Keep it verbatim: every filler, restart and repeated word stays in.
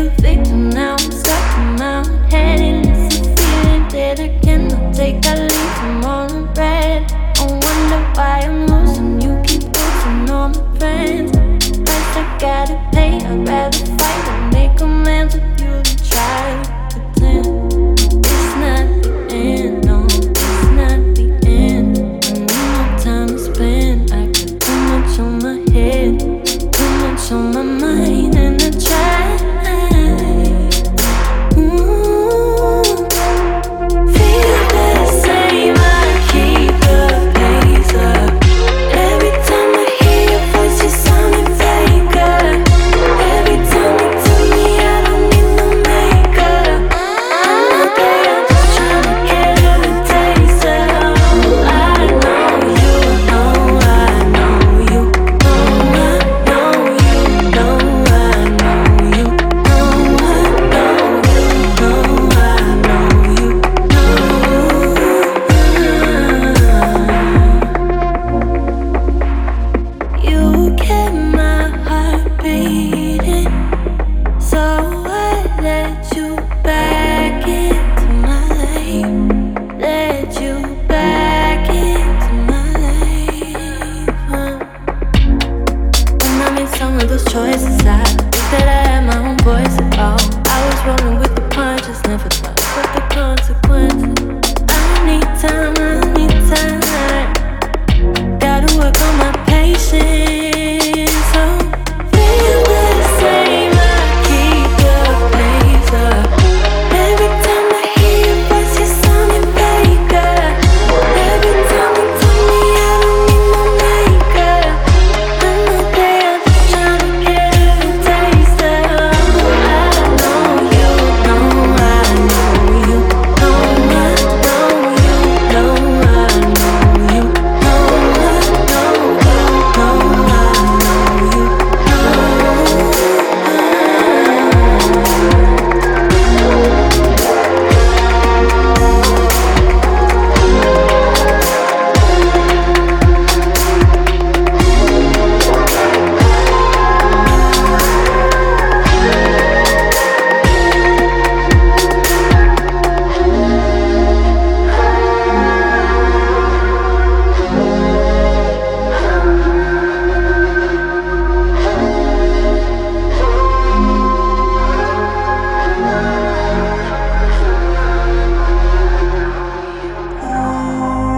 a victim now. I'm stuck in my own head, and it's a feeling that I cannot take. I leave from all the red. I wonder why I'm losing. You keep losing all my friends. Price I gotta pay. I'd rather fight than make amends with you than try to pretend. It's not the end, no, it's not the end. I need more time to spend. I got too much on my head, too much on my mind, and I try. Some of those choices I